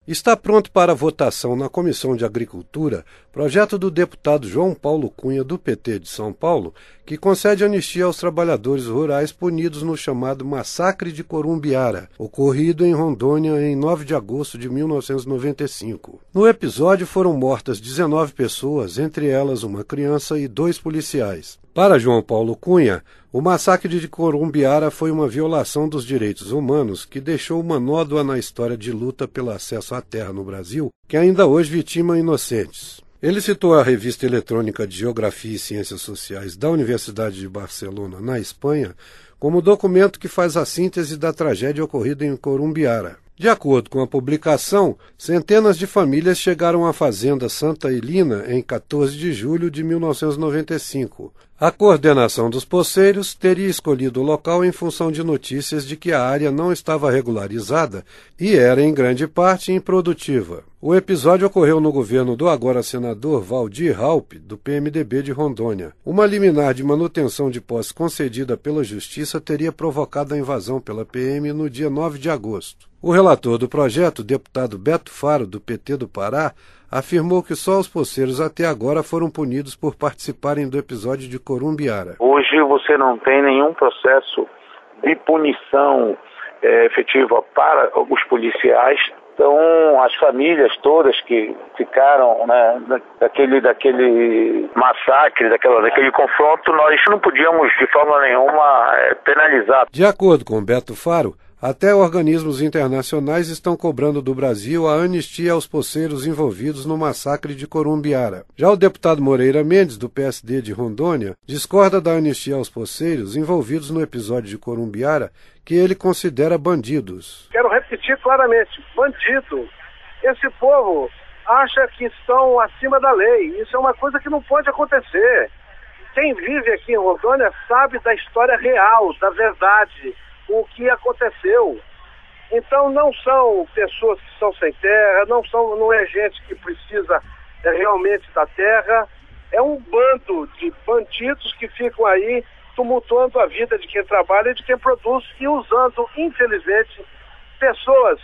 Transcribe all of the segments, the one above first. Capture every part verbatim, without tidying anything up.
Está pronto para votação na Comissão de Agricultura projeto do deputado João Paulo Cunha, do P T de São Paulo, que concede anistia aos trabalhadores rurais punidos no chamado Massacre de Corumbiara, ocorrido em Rondônia em nove de agosto de mil novecentos e noventa e cinco. No episódio foram mortas dezenove pessoas, entre elas uma criança e dois policiais. Para João Paulo Cunha, o massacre de Corumbiara foi uma violação dos direitos humanos que deixou uma nódoa na história de luta pelo acesso à terra no Brasil, que ainda hoje vitima inocentes. Ele citou a Revista Eletrônica de Geografia e Ciências Sociais da Universidade de Barcelona, na Espanha, como documento que faz a síntese da tragédia ocorrida em Corumbiara. De acordo com a publicação, centenas de famílias chegaram à fazenda Santa Helena em quatorze de julho de mil novecentos e noventa e cinco. A coordenação dos poceiros teria escolhido o local em função de notícias de que a área não estava regularizada e era, em grande parte, improdutiva. O episódio ocorreu no governo do agora senador Valdir Raupp, do P M D B de Rondônia. Uma liminar de manutenção de posse concedida pela Justiça teria provocado a invasão pela P M no dia nove de agosto. O relator do projeto, o deputado Beto Faro, do P T do Pará, afirmou que só os poceiros até agora foram punidos por participarem do episódio de Corumbiara. Hoje você não tem nenhum processo de punição é, efetiva para os policiais. Então, as famílias todas que ficaram, né, daquele, daquele massacre, daquela, daquele confronto, nós não podíamos de forma nenhuma é, penalizar. De acordo com Beto Faro, até organismos internacionais estão cobrando do Brasil a anistia aos poceiros envolvidos no massacre de Corumbiara. Já o deputado Moreira Mendes, do P S D de Rondônia, discorda da anistia aos poceiros envolvidos no episódio de Corumbiara, que ele considera bandidos. Quero repetir claramente, bandido. Esse povo acha que estão acima da lei. Isso é uma coisa que não pode acontecer. Quem vive aqui em Rondônia sabe da história real, da verdade, o que aconteceu. Então não são pessoas que estão sem terra, não, são, não é gente que precisa é, realmente da terra, é um bando de bandidos que ficam aí tumultuando a vida de quem trabalha e de quem produz e usando, infelizmente, pessoas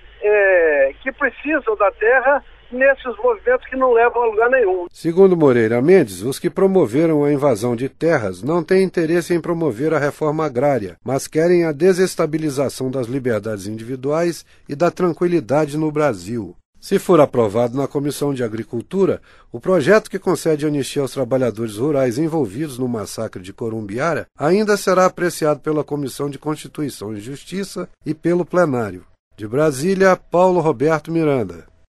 é, que precisam da terra nesses movimentos que não levam a lugar nenhum. Segundo Moreira Mendes, os que promoveram a invasão de terras não têm interesse em promover a reforma agrária, mas querem a desestabilização das liberdades individuais e da tranquilidade no Brasil. Se for aprovado na Comissão de Agricultura, o projeto que concede anistia aos trabalhadores rurais envolvidos no massacre de Corumbiara ainda será apreciado pela Comissão de Constituição e Justiça e pelo plenário. De Brasília, Paulo Roberto Miranda.